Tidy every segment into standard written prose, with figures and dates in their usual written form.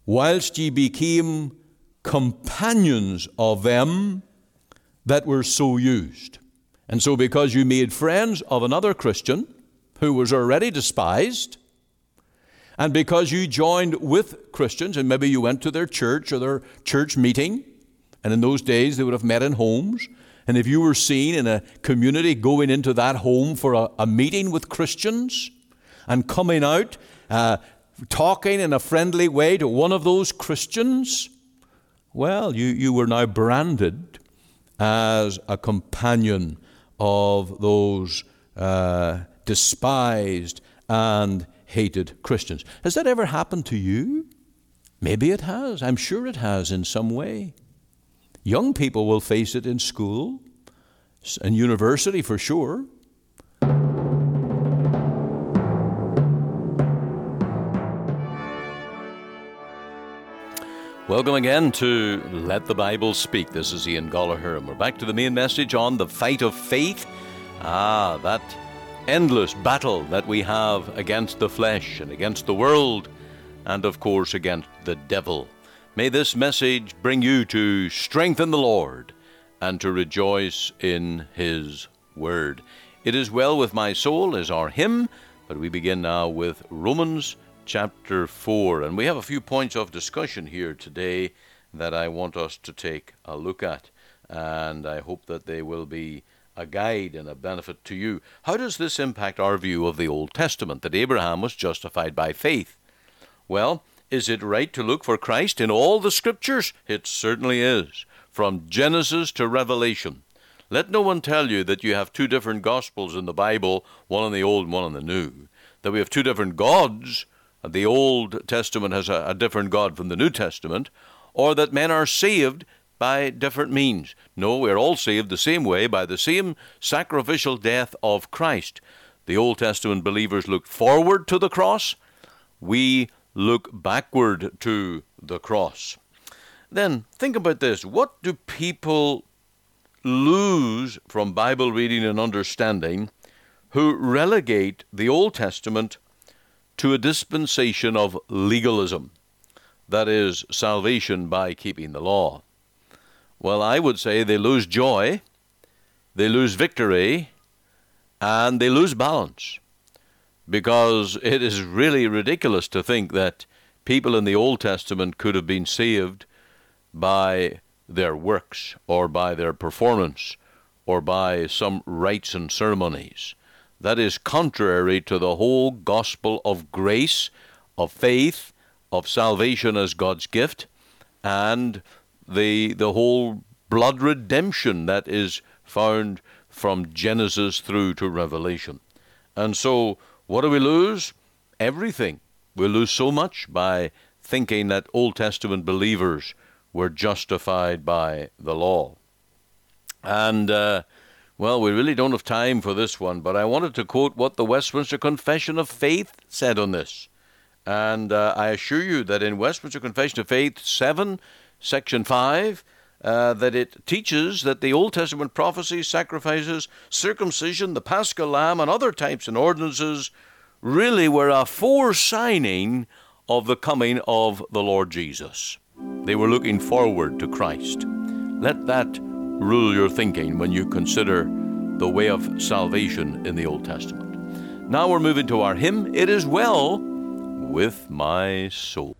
whilst ye became companions of them that were so used. And so because you made friends of another Christian who was already despised, and because you joined with Christians, and maybe you went to their church or their church meeting, and in those days they would have met in homes, and if you were seen in a community going into that home for a meeting with Christians and coming out talking in a friendly way to one of those Christians, well, you were now branded as a companion of those despised and hated Christians. Has that ever happened to you? Maybe it has. I'm sure it has in some way. Young people will face it in school and university for sure. Welcome again to Let the Bible Speak. This is Ian Gollaher, and we're back to the main message on the fight of faith. That endless battle that we have against the flesh and against the world, and of course against the devil. May this message bring you to strengthen the Lord and to rejoice in His Word. It is well with my soul is our hymn, but we begin now with Romans chapter 4. And we have a few points of discussion here today that I want us to take a look at. And I hope that they will be a guide and a benefit to you. How does this impact our view of the Old Testament, that Abraham was justified by faith? Well, is it right to look for Christ in all the Scriptures? It certainly is, from Genesis to Revelation. Let no one tell you that you have two different Gospels in the Bible, one in the Old and one in the New, that we have two different gods. The Old Testament has a different God from the New Testament, or that men are saved by different means. No, we're all saved the same way, by the same sacrificial death of Christ. The Old Testament believers looked forward to the cross. We look backward to the cross. Then, think about this. What do people lose from Bible reading and understanding who relegate the Old Testament to a dispensation of legalism? That is, salvation by keeping the law. Well, I would say they lose joy, they lose victory, and they lose balance. Because it is really ridiculous to think that people in the Old Testament could have been saved by their works, or by their performance, or by some rites and ceremonies. That is contrary to the whole gospel of grace, of faith, of salvation as God's gift, and the whole blood redemption that is found from Genesis through to Revelation. And so, what do we lose? Everything. We lose so much by thinking that Old Testament believers were justified by the law. And, well, we really don't have time for this one, but I wanted to quote what the Westminster Confession of Faith said on this. And I assure you that in Westminster Confession of Faith 7, Section 5, that it teaches that the Old Testament prophecies, sacrifices, circumcision, the Paschal Lamb, and other types and ordinances really were a foresigning of the coming of the Lord Jesus. They were looking forward to Christ. Let that rule your thinking when you consider the way of salvation in the Old Testament. Now we're moving to our hymn, It Is Well With My Soul.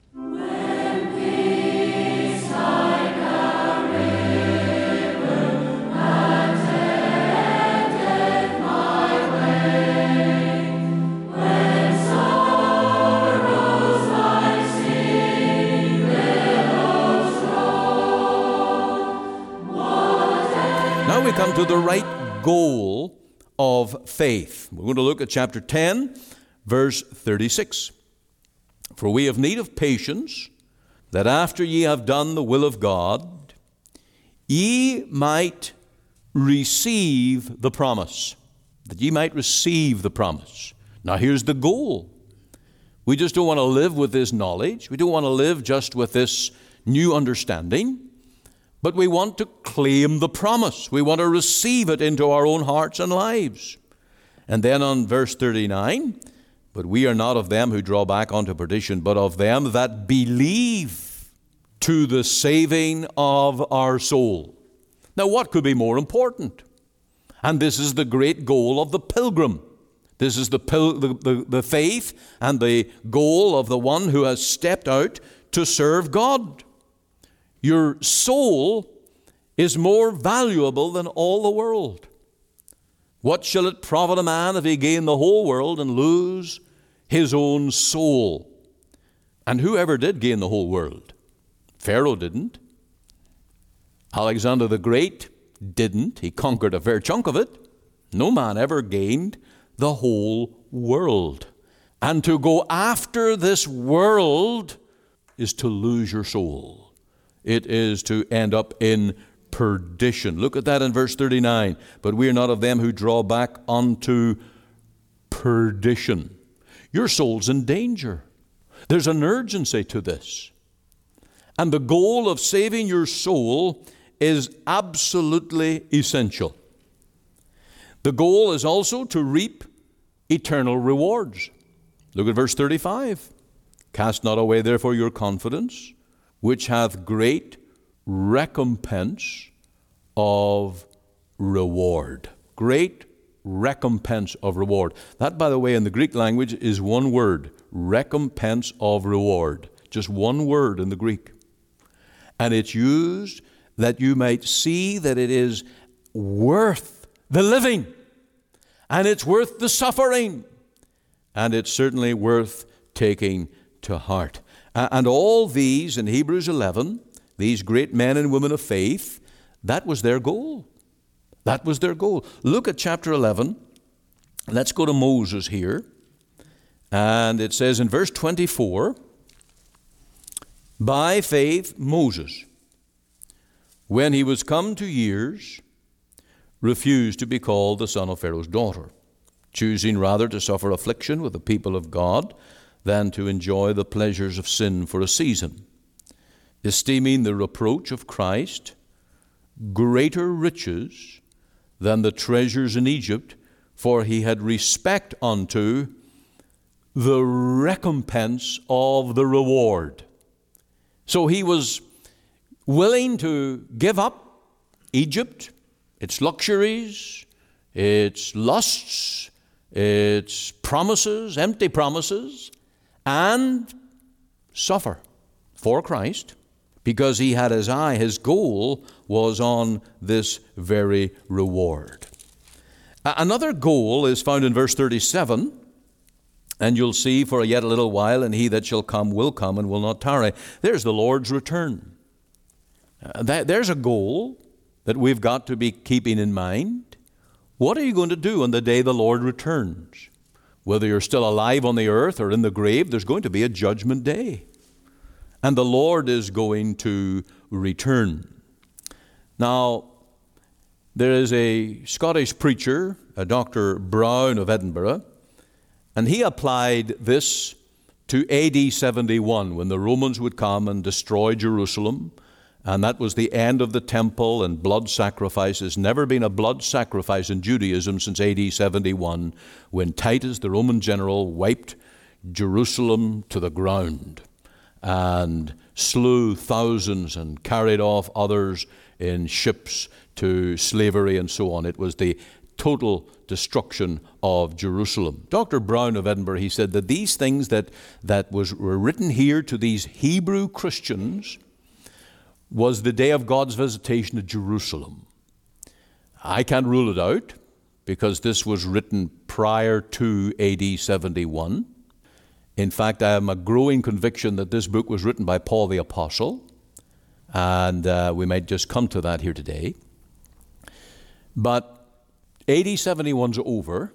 Now we come to the right goal of faith. We're going to look at chapter 10, verse 36. For we have need of patience, that after ye have done the will of God, ye might receive the promise. That ye might receive the promise. Now here's the goal. We just don't want to live with this knowledge. We don't want to live just with this new understanding. But we want to claim the promise. We want to receive it into our own hearts and lives. And then on verse 39, But we are not of them who draw back unto perdition, but of them that believe to the saving of our soul. Now, what could be more important? And this is the great goal of the pilgrim. This is the faith and the goal of the one who has stepped out to serve God. Your soul is more valuable than all the world. What shall it profit a man if he gain the whole world and lose his own soul? And whoever did gain the whole world? Pharaoh didn't. Alexander the Great didn't. He conquered a fair chunk of it. No man ever gained the whole world. And to go after this world is to lose your soul. It is to end up in perdition. Look at that in verse 39. But we are not of them who draw back unto perdition. Your soul's in danger. There's an urgency to this. And the goal of saving your soul is absolutely essential. The goal is also to reap eternal rewards. Look at verse 35. Cast not away therefore your confidence, which hath great recompense of reward. Great recompense of reward. That, by the way, in the Greek language is one word, recompense of reward. Just one word in the Greek. And it's used that you might see that it is worth the living, and it's worth the suffering, and it's certainly worth taking to heart. And all these in Hebrews 11, these great men and women of faith, that was their goal. That was their goal. Look at chapter 11. Let's go to Moses here. And it says in verse 24, by faith Moses, when he was come to years, refused to be called the son of Pharaoh's daughter, choosing rather to suffer affliction with the people of God than to enjoy the pleasures of sin for a season, esteeming the reproach of Christ greater riches than the treasures in Egypt, for he had respect unto the recompense of the reward. So he was willing to give up Egypt, its luxuries, its lusts, its promises, empty promises, and suffer for Christ, because he had his eye, his goal was on this very reward. Another goal is found in verse 37, and you'll see, for yet a little while, and he that shall come will come and will not tarry. There's the Lord's return. There's a goal that we've got to be keeping in mind. What are you going to do on the day the Lord returns? Whether you're still alive on the earth or in the grave, there's going to be a judgment day. And the Lord is going to return. Now, there is a Scottish preacher, a Dr. Brown of Edinburgh, and he applied this to AD 71, when the Romans would come and destroy Jerusalem. And that was the end of the temple and blood sacrifices. Never been a blood sacrifice in Judaism since AD 71, when Titus, the Roman general, wiped Jerusalem to the ground and slew thousands and carried off others in ships to slavery and so on. It was the total destruction of Jerusalem. Dr. Brown of Edinburgh, he said that these things that were written here to these Hebrew Christians was the day of God's visitation to Jerusalem. I can't rule it out, because this was written prior to AD 71. In fact, I have a growing conviction that this book was written by Paul the Apostle, and we might just come to that here today. But AD 71's over,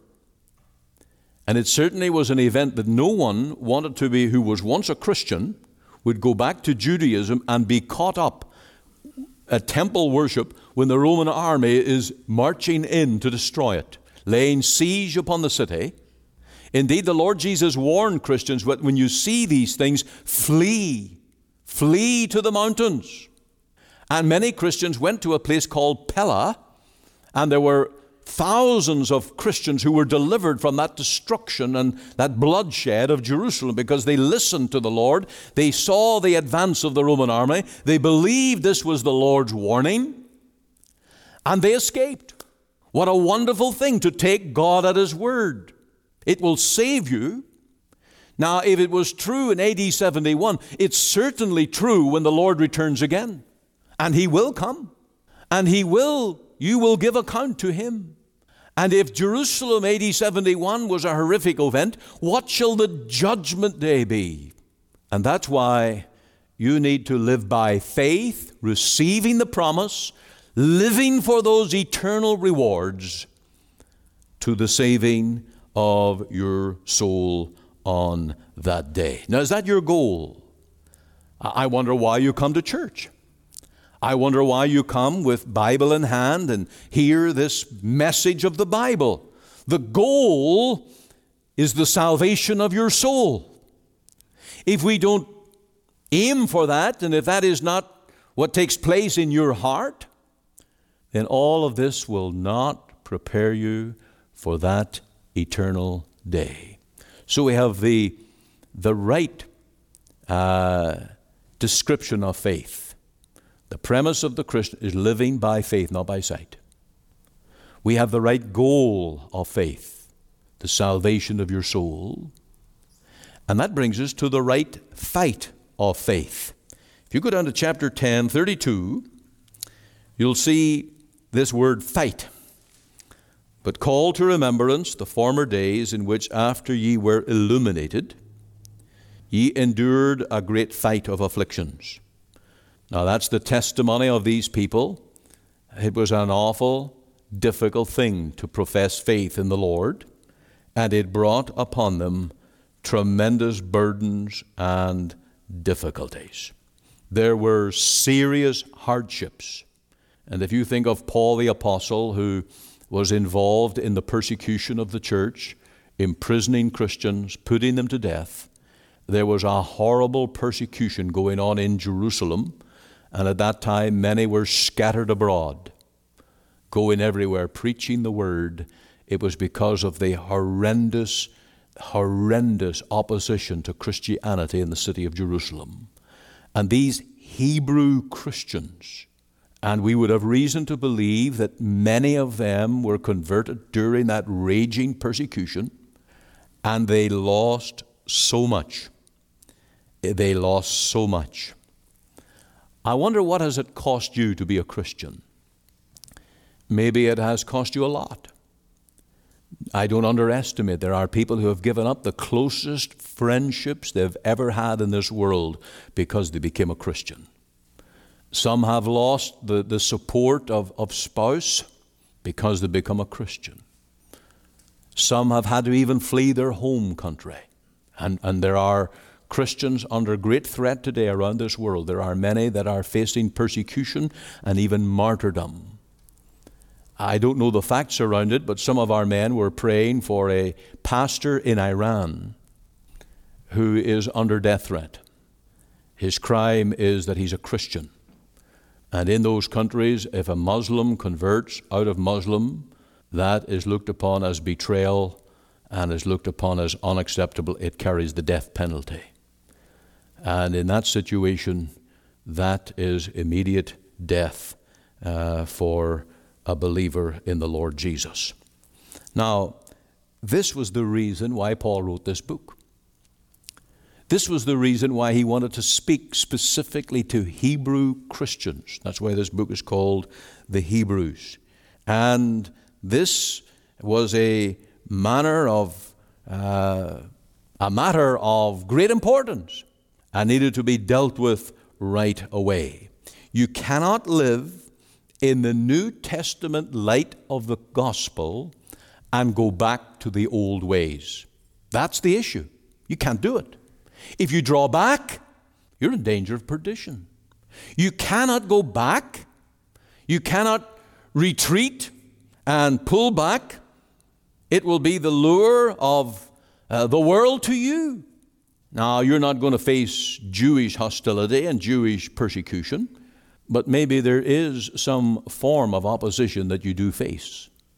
and it certainly was an event that no one wanted to be, who was once a Christian, would go back to Judaism and be caught up at temple worship when the Roman army is marching in to destroy it, laying siege upon the city. Indeed, the Lord Jesus warned Christians that when you see these things, flee to the mountains. And many Christians went to a place called Pella, and there were thousands of Christians who were delivered from that destruction and that bloodshed of Jerusalem because they listened to the Lord. They saw the advance of the Roman army. They believed this was the Lord's warning, and they escaped. What a wonderful thing to take God at His word. It will save you. Now, if it was true in AD 71, it's certainly true when the Lord returns again. And He will come. And you will give account to Him. And if Jerusalem AD 71 was a horrific event, what shall the judgment day be? And that's why you need to live by faith, receiving the promise, living for those eternal rewards to the saving of your soul on that day. Now, is that your goal? I wonder why you come to church. I wonder why you come with Bible in hand and hear this message of the Bible. The goal is the salvation of your soul. If we don't aim for that, and if that is not what takes place in your heart, then all of this will not prepare you for that eternal day. So we have the right description of faith. The premise of the Christian is living by faith, not by sight. We have the right goal of faith, the salvation of your soul. And that brings us to the right fight of faith. If you go down to chapter 10, 32, you'll see this word fight. But call to remembrance the former days in which after ye were illuminated, ye endured a great fight of afflictions. Now that's the testimony of these people. It was an awful, difficult thing to profess faith in the Lord, and it brought upon them tremendous burdens and difficulties. There were serious hardships. And if you think of Paul the Apostle, who was involved in the persecution of the church, imprisoning Christians, putting them to death, there was a horrible persecution going on in Jerusalem. And at that time, many were scattered abroad, going everywhere, preaching the word. It was because of the horrendous opposition to Christianity in the city of Jerusalem. And these Hebrew Christians, and we would have reason to believe that many of them were converted during that raging persecution, and they lost so much. They lost so much. I wonder, what has it cost you to be a Christian? Maybe it has cost you a lot. I don't underestimate. There are people who have given up the closest friendships they've ever had in this world because they became a Christian. Some have lost the support of spouse because they become a Christian. Some have had to even flee their home country. And there are Christians under great threat today around this world. There are many that are facing persecution and even martyrdom. I don't know the facts around it, but some of our men were praying for a pastor in Iran who is under death threat. His crime is that he's a Christian. And in those countries, if a Muslim converts out of Muslim, that is looked upon as betrayal and is looked upon as unacceptable. It carries the death penalty. And in that situation, that is immediate death for a believer in the Lord Jesus. Now, this was the reason why Paul wrote this book. This was the reason why he wanted to speak specifically to Hebrew Christians. That's why this book is called The Hebrews. And this was a matter of great importance and needed to be dealt with right away. You cannot live in the New Testament light of the gospel and go back to the old ways. That's the issue. You can't do it. If you draw back, you're in danger of perdition. You cannot go back. You cannot retreat and pull back. It will be the lure of the world to you. Now, you're not going to face Jewish hostility and Jewish persecution, but maybe there is some form of opposition that you do face.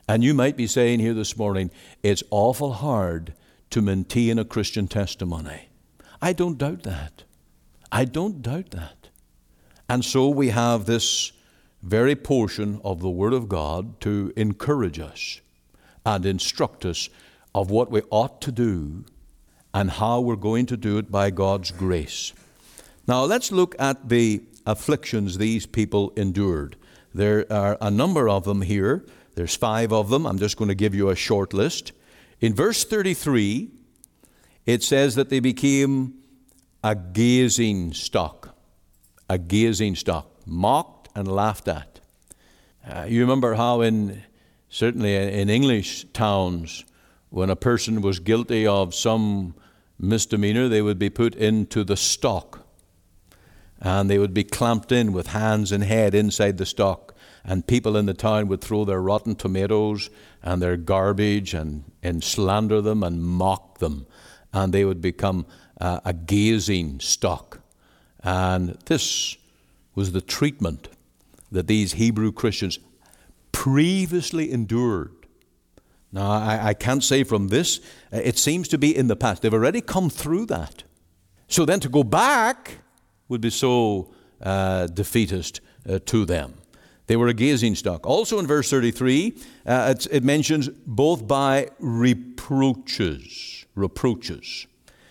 And you might be saying here this morning, it's awful hard to maintain a Christian testimony. I don't doubt that. I don't doubt that. And so we have this very portion of the Word of God to encourage us and instruct us of what we ought to do and how we're going to do it by God's grace. Now let's look at the afflictions these people endured. There are a number of them here. There's 5 of them. I'm just going to give you a short list. In verse 33, it says that they became a gazing stock. A gazing stock, mocked and laughed at. You remember how certainly in English towns, when a person was guilty of some misdemeanor, they would be put into the stock. And they would be clamped in with hands and head inside the stock. And people in the town would throw their rotten tomatoes and their garbage and slander them and mock them. And they would become a gazing stock. And this was the treatment that these Hebrew Christians previously endured. Now, I can't say from this, it seems to be in the past. They've already come through that. So then to go back would be so defeatist to them. They were a gazing stock. Also in verse 33, it mentions both by reproaches. Reproaches.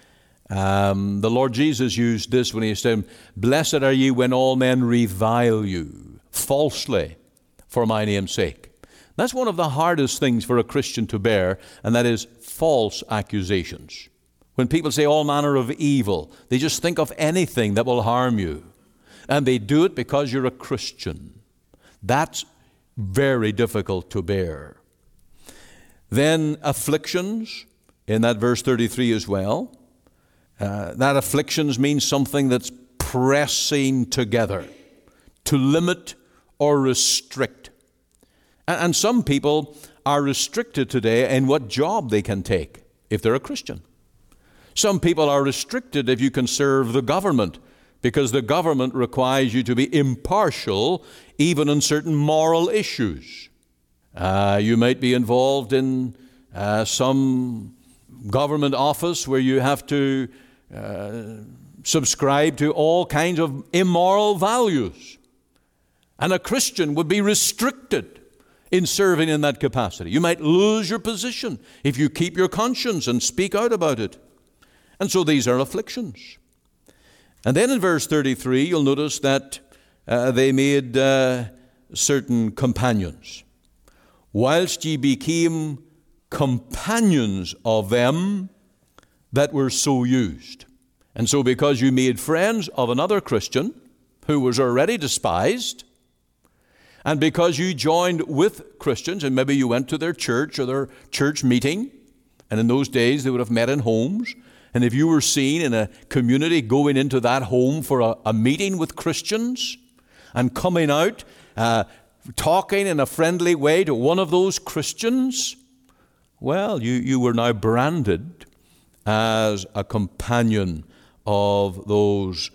The Lord Jesus used this when he said, "Blessed are ye when all men revile you falsely for my name's sake." That's one of the hardest things for a Christian to bear, and that is false accusations. When people say all manner of evil, they just think of anything that will harm you. And they do it because you're a Christian. That's very difficult to bear. Then afflictions, in that verse 33 as well. That afflictions means something that's pressing together, to limit or restrict. And some people are restricted today in what job they can take if they're a Christian. Some people are restricted if you can serve the government, because the government requires you to be impartial even on certain moral issues. You might be involved in some government office where you have to subscribe to all kinds of immoral values. And a Christian would be restricted in serving in that capacity. You might lose your position if you keep your conscience and speak out about it. And so these are afflictions. And then in verse 33, you'll notice that they made certain companions. Whilst ye became companions of them that were so used. And so because you made friends of another Christian who was already despised, and because you joined with Christians, and maybe you went to their church or their church meeting, and in those days they would have met in homes, and if you were seen in a community going into that home for a meeting with Christians and coming out talking in a friendly way to one of those Christians, well, you were now branded as a companion of those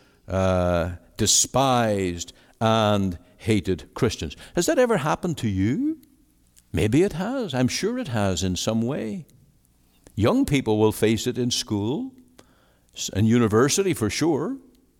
despised and hated Christians. Has that ever happened to you? Maybe it has. I'm sure it has in some way. Young people will face it in school and university for sure.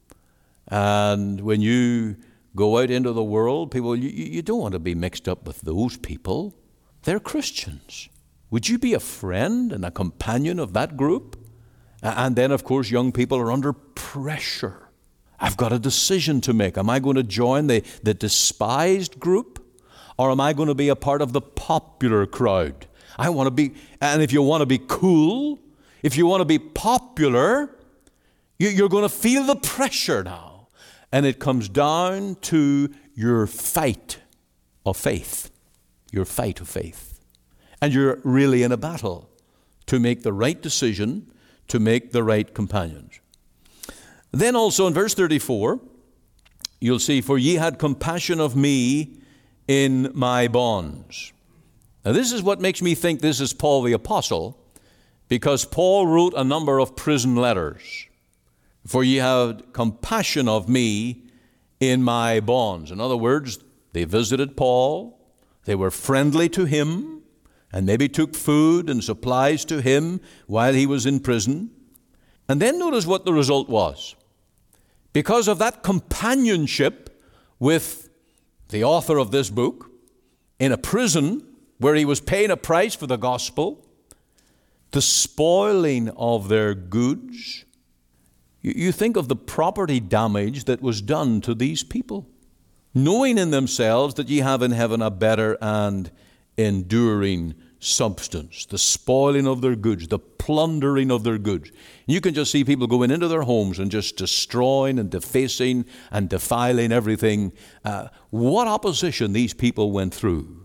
And when you go out into the world, people, you don't want to be mixed up with those people. They're Christians. Would you be a friend and a companion of that group? And then, of course, young people are under pressure. I've got a decision to make. Am I going to join the despised group, or am I going to be a part of the popular crowd? I want to be, and if you want to be cool, if you want to be popular, you're going to feel the pressure now. And it comes down to your fight of faith. Your fight of faith. And you're really in a battle to make the right decision, to make the right companions. Then also in verse 34, you'll see, for ye had compassion of me in my bonds. Now this is what makes me think this is Paul the Apostle, because Paul wrote a number of prison letters. For ye had compassion of me in my bonds. In other words, they visited Paul, they were friendly to him, and maybe took food and supplies to him while he was in prison. And then notice what the result was. Because of that companionship with the author of this book in a prison where he was paying a price for the gospel, the spoiling of their goods. You think of the property damage that was done to these people, knowing in themselves that ye have in heaven a better and enduring substance, the spoiling of their goods, the plundering of their goods. You can just see people going into their homes and just destroying and defacing and defiling everything. What opposition these people went through.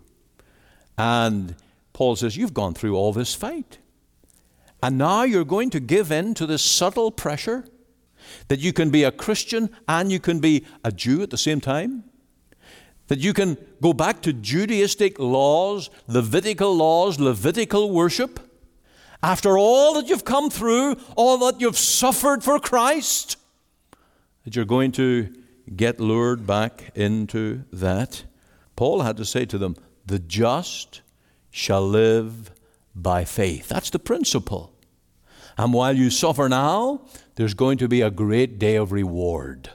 And Paul says, you've gone through all this fight. And now you're going to give in to this subtle pressure that you can be a Christian and you can be a Jew at the same time? That you can go back to Judaistic laws, Levitical laws, Levitical worship? After all that you've come through, all that you've suffered for Christ, that you're going to get lured back into that? Paul had to say to them, the just shall live by faith. That's the principle. And while you suffer now, there's going to be a great day of reward.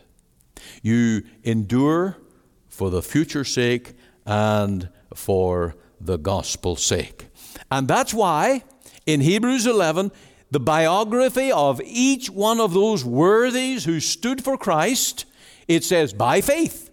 You endure for the future's sake and for the gospel's sake. And that's why in Hebrews 11, the biography of each one of those worthies who stood for Christ, it says, by faith.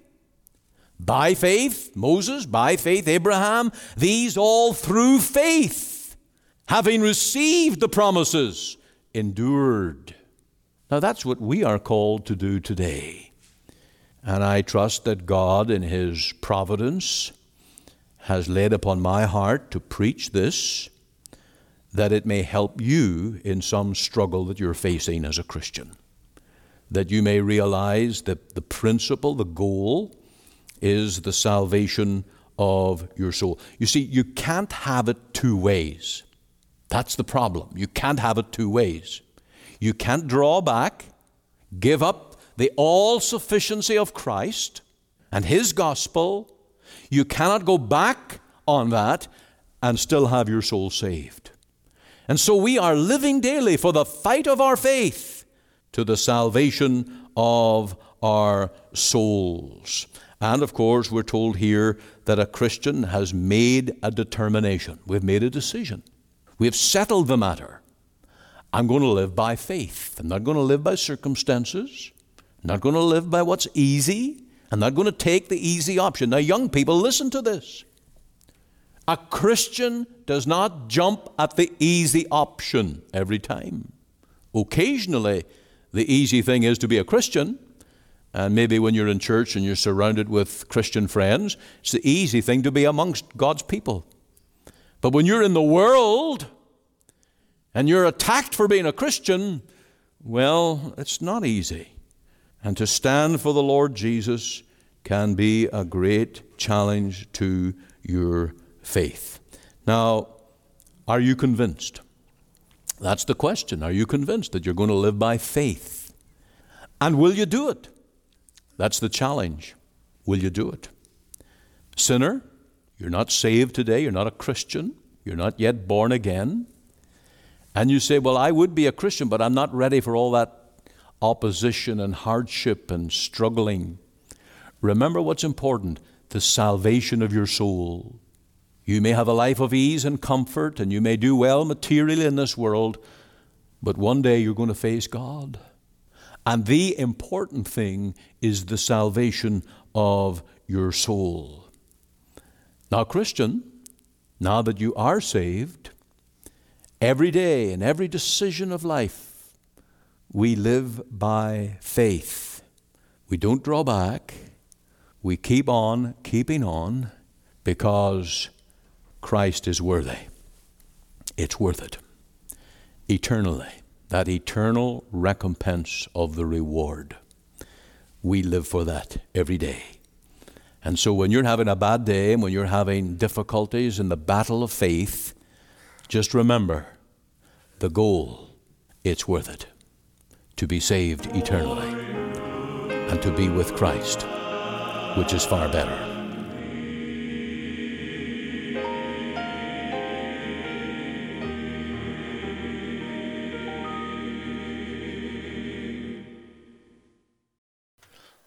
By faith, Moses, by faith, Abraham, these all through faith, having received the promises, endured. Now that's what we are called to do today. And I trust that God in His providence has laid upon my heart to preach this, that it may help you in some struggle that you're facing as a Christian. That you may realize that the principle, the goal, is the salvation of your soul. You see, you can't have it two ways. That's the problem. You can't have it two ways. You can't draw back, give up the all-sufficiency of Christ and His gospel. You cannot go back on that and still have your soul saved. And so we are living daily for the fight of our faith to the salvation of our souls. And of course, we're told here that a Christian has made a determination. We've made a decision. We've settled the matter. I'm going to live by faith. I'm not going to live by circumstances. I'm not going to live by what's easy. I'm not going to take the easy option. Now, young people, listen to this. A Christian does not jump at the easy option every time. Occasionally, the easy thing is to be a Christian. And maybe when you're in church and you're surrounded with Christian friends, it's the easy thing to be amongst God's people. But when you're in the world and you're attacked for being a Christian, well, it's not easy. And to stand for the Lord Jesus can be a great challenge to your faith. Now, are you convinced? That's the question. Are you convinced that you're going to live by faith? And will you do it? That's the challenge. Will you do it? Sinner, you're not saved today. You're not a Christian. You're not yet born again. And you say, well, I would be a Christian, but I'm not ready for all that opposition and hardship and struggling. Remember what's important, the salvation of your soul. You may have a life of ease and comfort, and you may do well materially in this world, but one day you're going to face God. And the important thing is the salvation of your soul. Now, Christian, now that you are saved, every day in every decision of life, we live by faith. We don't draw back. We keep on keeping on because Christ is worthy. It's worth it. Eternally. That eternal recompense of the reward. We live for that every day. And so when you're having a bad day and when you're having difficulties in the battle of faith, just remember the goal. It's worth it. To be saved eternally and to be with Christ, which is far better.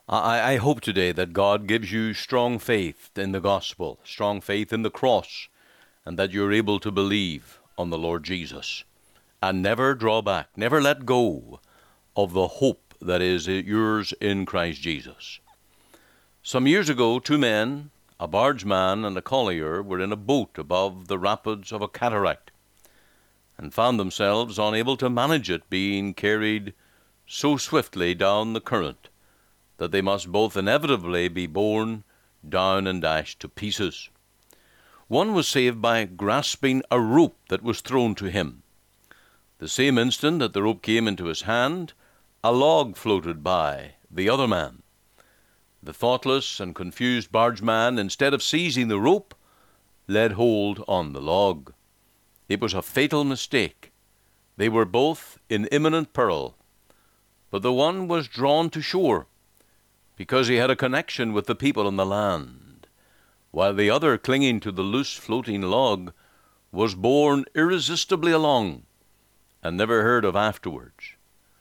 I hope today that God gives you strong faith in the gospel, strong faith in the cross, and that you're able to believe on the Lord Jesus and never draw back, never let go of the hope that is yours in Christ Jesus. Some years ago, two men, a bargeman and a collier, were in a boat above the rapids of a cataract and found themselves unable to manage it, being carried so swiftly down the current that they must both inevitably be borne down and dashed to pieces. One was saved by grasping a rope that was thrown to him. The same instant that the rope came into his hand, a log floated by the other man. The thoughtless and confused bargeman, instead of seizing the rope, laid hold on the log. It was a fatal mistake. They were both in imminent peril, but the one was drawn to shore because he had a connection with the people on the land, while the other, clinging to the loose floating log, was borne irresistibly along and never heard of afterwards.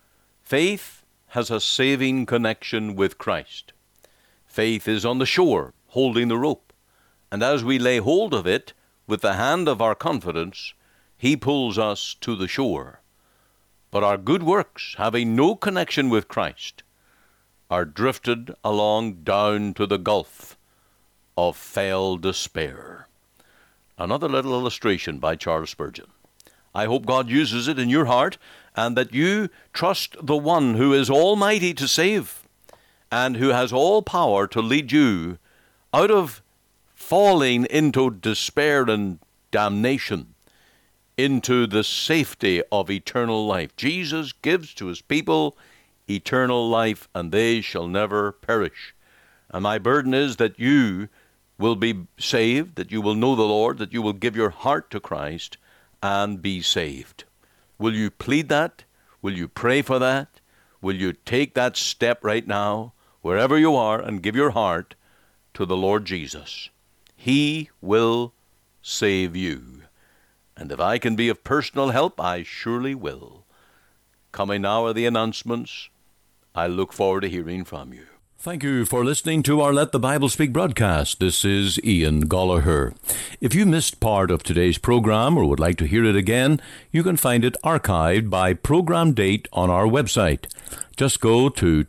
Faith has a saving connection with Christ. Faith is on the shore, holding the rope, and as we lay hold of it with the hand of our confidence, he pulls us to the shore. But our good works, having no connection with Christ, are drifted along down to the gulf of fell despair. Another little illustration by Charles Spurgeon. I hope God uses it in your heart, and that you trust the one who is almighty to save, and who has all power to lead you out of falling into despair and damnation, into the safety of eternal life. Jesus gives to his people eternal life, and they shall never perish. And my burden is that you will be saved, that you will know the Lord, that you will give your heart to Christ and be saved. Will you plead that? Will you pray for that? Will you take that step right now, wherever you are, and give your heart to the Lord Jesus? He will save you. And if I can be of personal help, I surely will. Coming now are the announcements. I look forward to hearing from you. Thank you for listening to our Let the Bible Speak broadcast. This is Ian Gollaher. If you missed part of today's program or would like to hear it again, you can find it archived by program date on our website. Just go to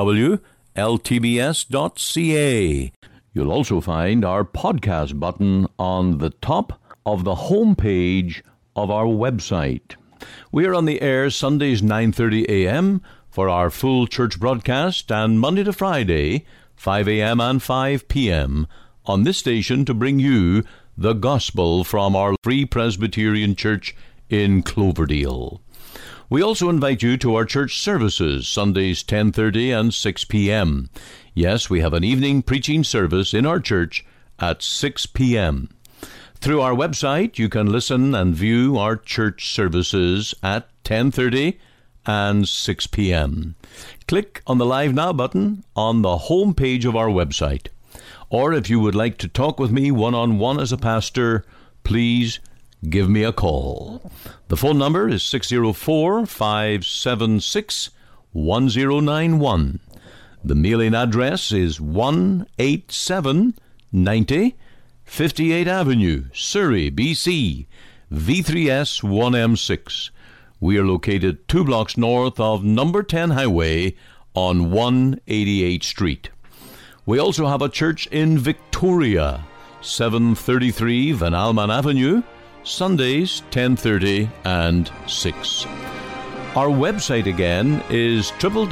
www.ltbs.ca. You'll also find our podcast button on the top of the home page of our website. We are on the air Sundays 9:30 a.m., for our full church broadcast, and Monday to Friday, 5 a.m. and 5 p.m. on this station to bring you the gospel from our Free Presbyterian Church in Cloverdale. We also invite you to our church services, Sundays 10:30 and 6 p.m. Yes, we have an evening preaching service in our church at 6 p.m. Through our website, you can listen and view our church services at 10:30 and 6 p.m. Click on the Live Now button on the home page of our website. Or if you would like to talk with me one-on-one as a pastor, please give me a call. The phone number is 604-576-1091. The mailing address is 18790 58 Avenue, Surrey, BC, V3S 1M6. We are located 2 blocks north of number 10 Highway on 188th Street. We also have a church in Victoria, 733 Van Alman Avenue, Sundays 10:30 and 6. Our website again is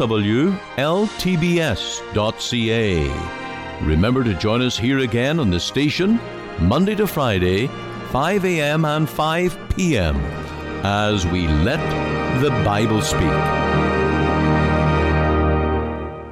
www.ltbs.ca. Remember to join us here again on the station, Monday to Friday, 5 a.m. and 5 p.m., as we let the Bible speak.